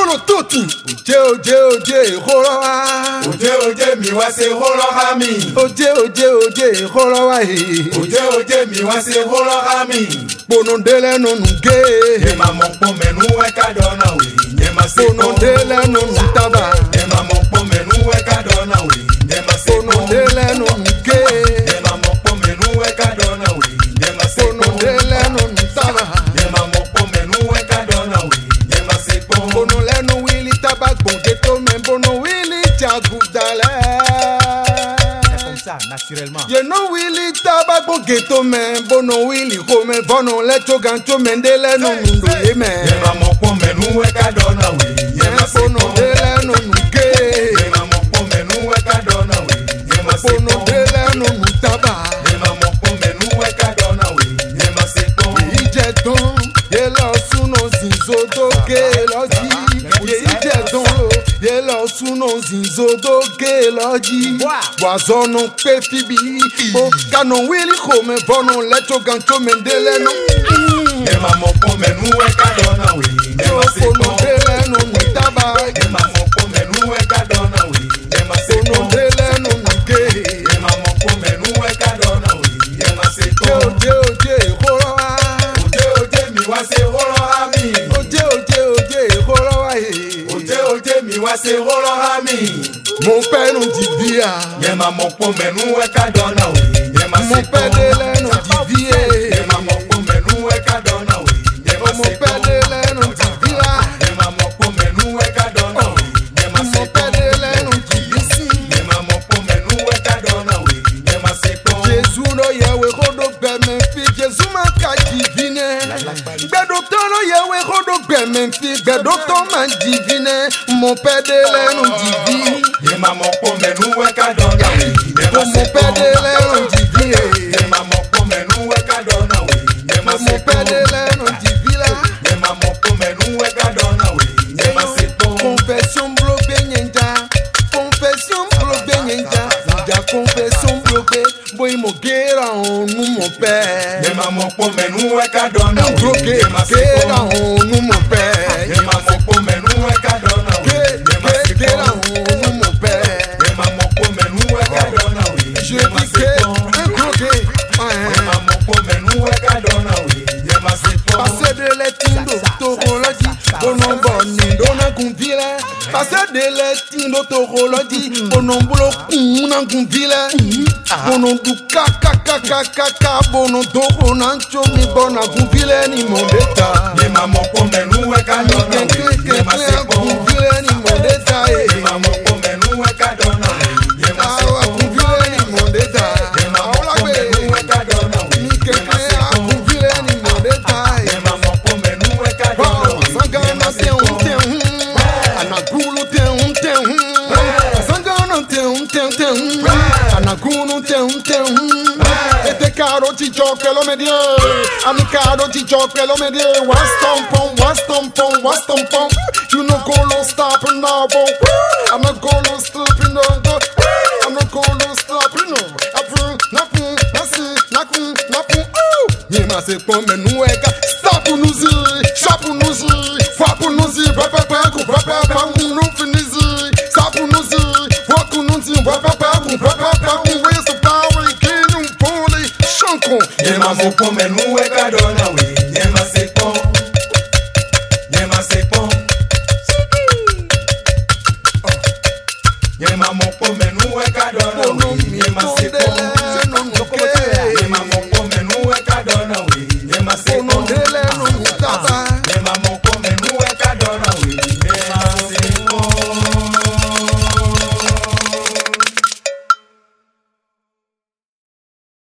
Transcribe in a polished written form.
bono tutu. Oje, horowa. Oje, mi wa se horoha mi. Oje, horowa. Oje, mi wa se horoha mi. Bono dele no nuge. Ema mokpo menu e kadona we. Ema se Bono dele no nutaba. Ema mokpo menu e kadona we. Ema se Bono dele no nuge. Ema mokpo menu e kadona we. Ema se Bono dele no nutaba. Ema mokpo menu e kadona we. Ema se Bono le no wili tabak bongeto men bono wili jagudale. Ça, naturellement. You know Willy Tabaco ghetto man, bono Willy home, bono lecho gancho mendele no mundo man. Ema mokpo menu e kadona we. Ema se bono dele no nuge. Ema mokpo menu e kadona we. Ema se Bono dele no nutaba. Ema mokpo menu e kadona we. Ema se Ije don, ye lo suno zinzo ke loji. Ye ije don, ye lo suno zinzo ke loji. Wazono pe fibi, o kano Willy home, bono lecho gancho mendele no. Ema mokpo menu e kadona we. Ema se Bono dele no nutaba. Ema mokpo menu e kadona we. Ema se Bono dele no nuge. Ema mokpo menu e kadona we. Ema se Oje, horowa. Oje, mi wa se horoha mi. Oje, horowa. Oje, mi wa se horoha mi. Mon père nous dit via. Ema mokpo menu e kadona we. Ema Mon se père de l'air nous dit via. Ema mokpo menu e kadona we. Ema Mon se père de l'air nous dit via. Ema mokpo menu e kadona we. Ema se Mon père de l'air nous dit ici. Ema mokpo menu e kadona we. Ema se Jésus no yewe hodo gbeme fi. Jésus ma ka divine. Gbedokto no yewe hodo gbeme fi. Gbedokto ma divine. Mon père de l'air nous dit via. Ema mokpo menu e kadona we. Ema Mon se père de l'air nous dit via. Ema mokpo menu e kadona we. Ema se Mon père de l'air nous dit via. Ema mokpo menu e kadona we. Ema se Confession bloquée ninja. Confession bloquée ninja. Ja confession bloquée. Boy mo gera onu mon père. Ema mokpo menu e kadona we. Bloquée Ema se gera onu mon père. Ema mokpo menu e kadona we. Ema se Gera onu mon père. Ema mokpo menu e kadona we. Je Ema dis se que un bloqué. Ema mokpo menu e kadona we. Ema se Passer de l'etindo tokoloji. Bonon boni dona kumpile. Passer de l'etindo tokoloji. Bonon bulo kuna kumpile. Bonon du kaka. Bonon doko nancho mi bona kumpile ni mondeta. Ema mokpo menu e kadona we. Ema se Kumpile ni mondeta. Ema mokpo menu e kadona we. Ema se Kumpile ni mondeta. Ema mokpo menu e kadona we. Ema se Kumpile ni mondeta. Ema mokpo menu e kadona we. Sangana tem. Anagulu tem. Sangana tem. Anagulu tem. Ete caro ti gioca lo medie. Ani caro ti gioca lo medie. Was stompon. You no go no stopping now. I'm not go no stopping now. I'm not go no stopping now. Napun. Yema se pon menu eka. Stop unuzi. Shop unuzi. Fap unuzi. Papa unu finizi. Stop unuzi. Walk unuzi. Papa waste the power. Kinu poli. Shanko. Ema mokpo menu e kadona we. Ema se Ema mokpo menu e kadona we. Ema se